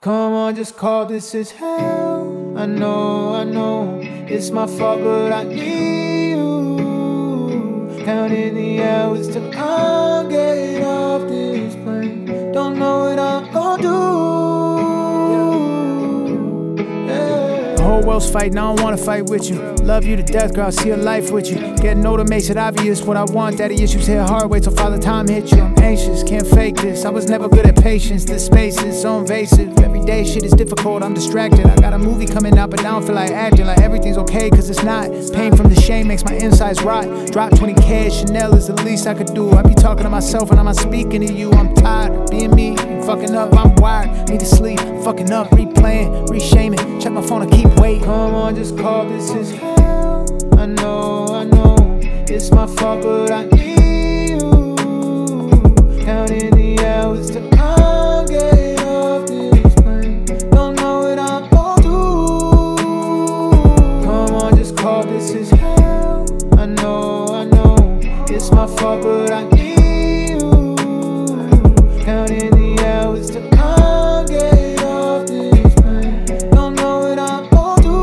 Come on, just call this is hell. I know, it's my fault, but I need you. Counting the hours till I get off this plane. Don't know what I'm gonna do. The whole world's fighting, I don't wanna fight with you. Love you to death, girl, I'll see a life with you. Getting older makes it obvious what I want. Daddy issues hit hard, wait till father time hit you. I'm anxious, can't fake this. I was never good at patience, this space is so invasive. Every day shit is difficult, I'm distracted. I got a movie coming out, but I don't feel like acting. Like everything's okay, cause it's not. Pain from the shame makes my insides rot. Drop 20K, Chanel is the least I could do. I be talking to myself and I'm not speaking to you. I'm tired of being me, I'm fucking up, I'm wired. Need to sleep, fucking up, replaying, reshaming. Check my phone, I keep waiting. Come on, just call this is hell. I know, it's my fault, but I need you. Counting the hours till I get off this plane. Don't know what I'm gonna do. Come on, just call this is hell. I know, it's my fault, but I need you. Counting the hours till I get off this plane. Don't know what I'm gonna do.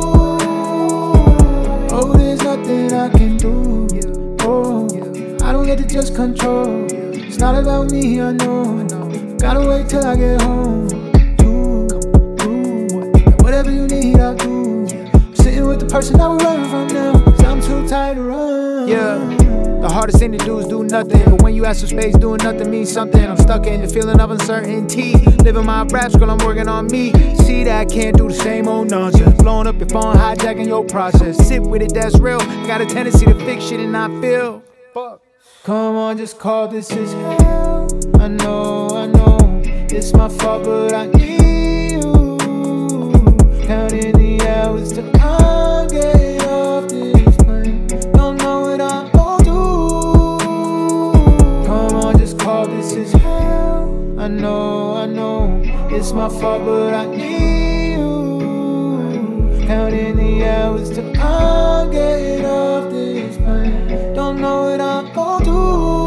Oh, there's nothing I can do. Oh, I don't get to just control. It's not about me, I know. Gotta wait till I get home. Do whatever you need, I'll do. I'm sitting with the person I was running from now, cause I'm too tired to run. Yeah, the hardest thing to do is do nothing. But when you ask for space, doing nothing means something. I'm stuck in the feeling of uncertainty. Living my raps, girl, I'm working on me. See that I can't do the same old nonsense. Blowing up your phone, hijacking your process. Sit with it, that's real. I got a tendency to fix shit and not feel. Fuck. Come on, just call this is hell. I know, it's my fault, but I need you. Counting the hours till I get off this plane. Don't know what I'm gonna do. Come on, just call this is hell. I know, it's my fault, but I need you. Counting the hours till I get off this plane. Don't know what I'm gonna do.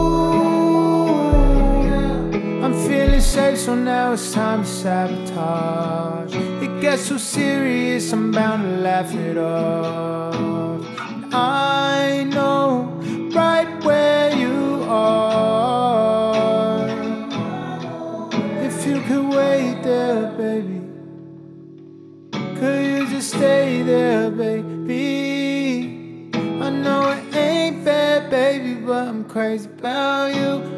I'm feeling safe, so now it's time to sabotage. It gets so serious, I'm bound to laugh it off. And I know right where you are. If you could wait there, baby, could you just stay there, baby? I know it ain't fair, baby, but I'm crazy about you.